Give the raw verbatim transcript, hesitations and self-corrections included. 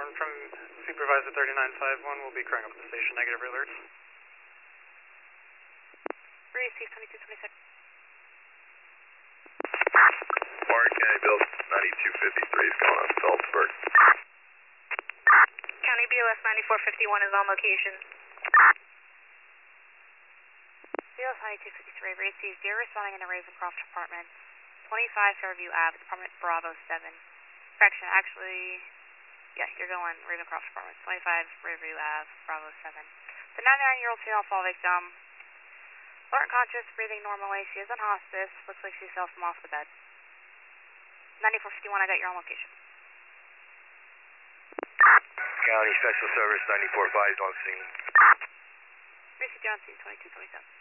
confirmed from Supervisor thirty-nine fifty-one. We'll be crowing up at the station. Negative alerts. Receive twenty-two twenty-six. Warren County Bill ninety-two fifty-three is going on Salzburg. County B O S ninety-four fifty-one is on location. B O S ninety-two fifty-three, receive deer responding in the Ravencroft apartment. twenty-five Fairview Avenue, apartment Bravo seven. Correction, actually, yeah, you're going Ravencroft apartment. twenty-five Fairview Avenue, Bravo seven. The ninety-nine-year-old female fall victim. Alert and conscious, breathing normally. She is on hospice. Looks like she fell from off the bed. ninety-four fifty-one, I got your on location. County Special Service ninety-four five is on scene. Receive John C, twenty-two twenty-seven.